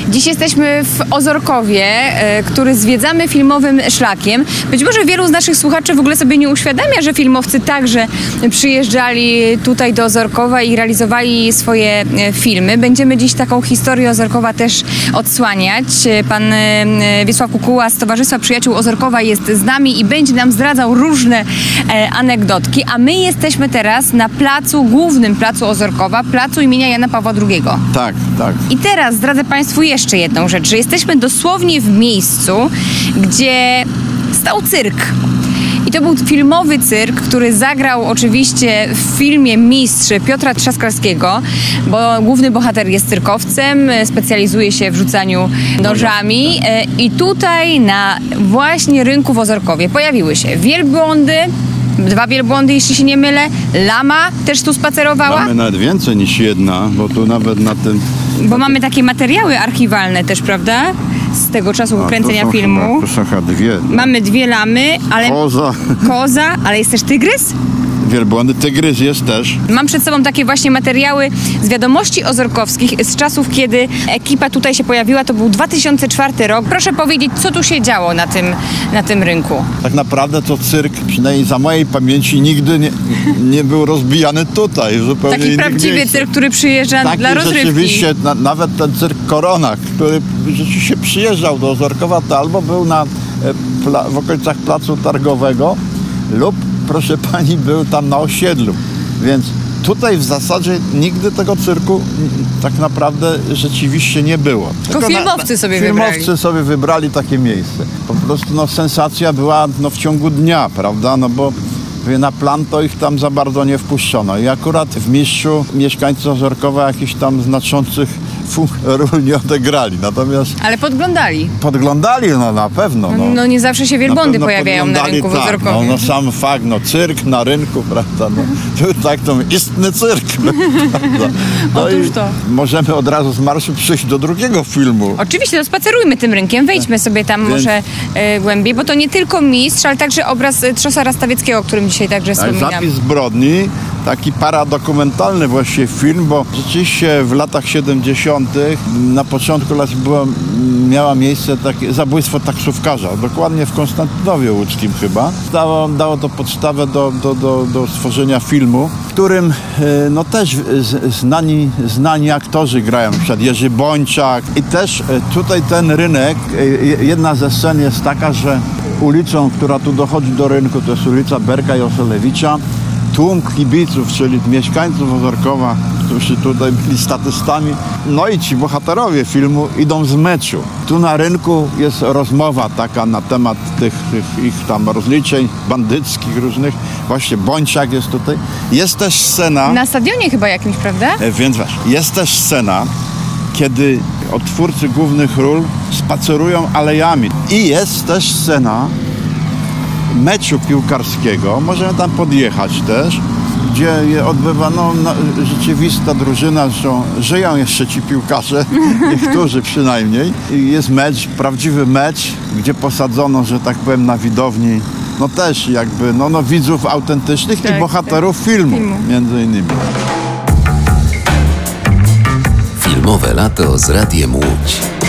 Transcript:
Dziś jesteśmy w Ozorkowie, który zwiedzamy filmowym szlakiem. Być może wielu z naszych słuchaczy w ogóle sobie nie uświadamia, że filmowcy także przyjeżdżali tutaj do Ozorkowa i realizowali swoje filmy. Będziemy dziś taką historię Ozorkowa też odsłaniać. Pan Wiesław Kukuła z Towarzystwa Przyjaciół Ozorkowa jest z nami i będzie nam zdradzał różne anegdotki, a my jesteśmy teraz na głównym placu Ozorkowa, placu imienia Jana Pawła II. Tak, tak. I teraz zdradzę Państwu jeszcze jedną rzecz, że jesteśmy dosłownie w miejscu, gdzie stał cyrk. I to był filmowy cyrk, który zagrał oczywiście w filmie Mistrz Piotra Trzaskalskiego, bo główny bohater jest cyrkowcem, specjalizuje się w rzucaniu nożami. I tutaj na właśnie rynku w Ozorkowie pojawiły się wielbłądy, 2 wielbłądy, jeśli się nie mylę, lama też tu spacerowała. Mamy nawet więcej niż jedna, bo tu nawet na tym... Bo mamy takie materiały archiwalne też, prawda? Z tego czasu kręcenia filmu. To są chyba 2. Mamy 2 lamy, ale... Koza, ale jest też tygrys? Wielbłądy, tygrys jest też. Mam przed sobą takie właśnie materiały z wiadomości ozorkowskich z czasów, kiedy ekipa tutaj się pojawiła. To był 2004 rok. Proszę powiedzieć, co tu się działo na tym rynku? Tak naprawdę to cyrk, przynajmniej za mojej pamięci, nigdy nie był rozbijany tutaj. Zupełnie taki prawdziwy cyrk, który przyjeżdża dla rozrywki. Rzeczywiście, nawet ten cyrk Korona, który rzeczywiście przyjeżdżał do Ozorkowa, to albo był w okolicach Placu Targowego lub, proszę pani, był tam na osiedlu. Więc tutaj w zasadzie nigdy tego cyrku tak naprawdę rzeczywiście nie było. Tylko filmowcy sobie wybrali takie miejsce. Po prostu sensacja była w ciągu dnia, prawda? No bo na plan to ich tam za bardzo nie wpuszczono. I akurat w Mistrzu mieszkańcy Ozorkowa jakichś tam znaczących ról nie odegrali. Natomiast... Ale podglądali. Podglądali, no na pewno. No nie zawsze się wielbłądy pojawiają na rynku w Ozorkowie. No sam fakt, cyrk na rynku, prawda? Tak to istny cyrk. Otóż to. Możemy od razu z marszu przejść do drugiego filmu. Oczywiście, to spacerujmy tym rynkiem, wejdźmy sobie tam może głębiej, bo to nie tylko Mistrz, ale także obraz Trzosa Rastawieckiego, o którym dzisiaj także wspominam. Zapis zbrodni, taki paradokumentalny właściwie film, bo rzeczywiście w latach 70. na początku lat miało miejsce takie zabójstwo taksówkarza, dokładnie w Konstantynowie Łódzkim chyba. Dało to podstawę do stworzenia filmu, w którym też znani aktorzy grają, na przykład Jerzy Bończak. I też tutaj ten rynek, jedna ze scen jest taka, że ulicą, która tu dochodzi do rynku, to jest ulica Berka i Osolewicza. Tłum kibiców, czyli mieszkańców Ozorkowa, którzy tutaj byli statystami, no i ci bohaterowie filmu idą z meczu. Tu na rynku jest rozmowa taka na temat tych ich tam rozliczeń bandyckich różnych. Właśnie Bończak jest tutaj. Jest też scena... Na stadionie chyba jakimś, prawda? Więc jest też scena, kiedy odtwórcy głównych ról spacerują alejami. I jest też scena meczu piłkarskiego, możemy tam podjechać też, gdzie odbywa rzeczywista drużyna, zresztą żyją jeszcze ci piłkarze, niektórzy przynajmniej. I jest mecz, prawdziwy mecz, gdzie posadzono, że tak powiem, na widowni też jakby widzów autentycznych i bohaterów filmu, między innymi. Filmowe lato z Radiem Łódź.